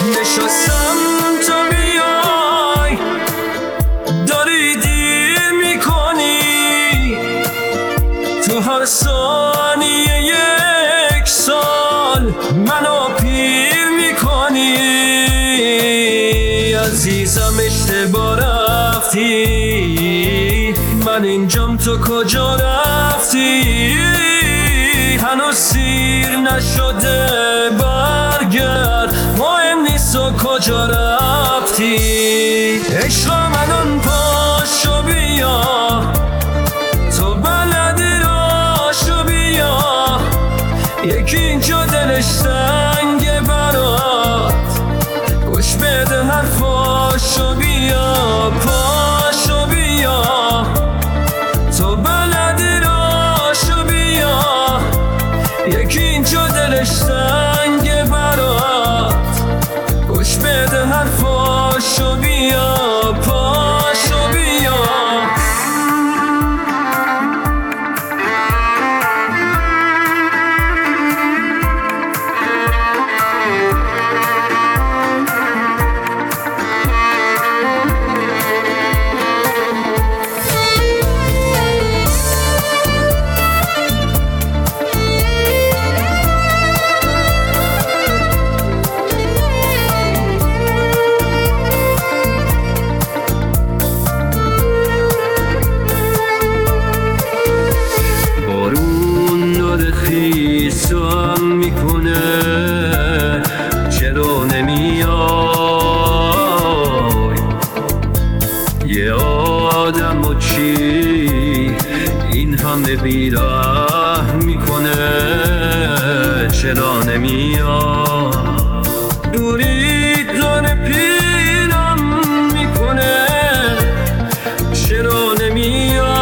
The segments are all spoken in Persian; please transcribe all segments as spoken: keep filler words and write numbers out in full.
نشستم تا بیای، داری دیر میکنی تو هر ثانیه یک سال منو پیر میکنی. عزیزم اشتباه رفتی، من اینجام تو کجا رفتی؟ هنوز سیر نشده برگرد، مهم نیست و کجا رفتی. عشق منون پاشو بیا، تو بلدی راشو بیا، یکی اینجا دلش تنگه برات، گوش بده حرفاشو بیا. پاشو بیا، تو بلدی راشو بیا، یکی اینجا دلش تنگه برات، گوش بده حرفاشو بیا. پاشو بیا. خیسم میکنه چرا نمیای؟ یه آدم و چی این همه بیره میکنه چرا نمیای؟ دوری داره پیرم میکنه چرا نمیای؟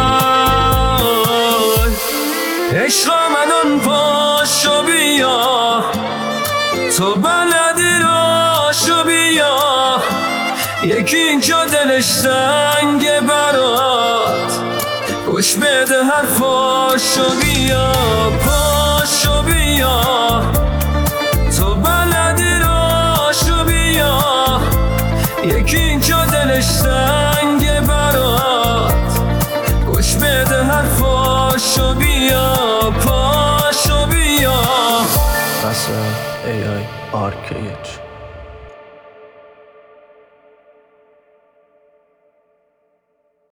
عشق منون پاشو بیا، تو بلدی راشو بیا، یکی اینجا دلش تنگه برات، گوش بده حرفاشو بیا. پاشو بیا، تو بلدی راشو بیا، یکی اینجا دلش تنگه برات، گوش بده حرفاشو بیا. پاشو بیا. Russell A I R K H